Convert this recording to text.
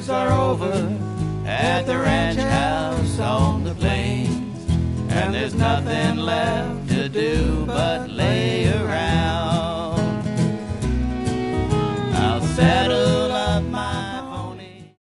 days are over at the ranch house on the plains, and there's nothing left to do but lay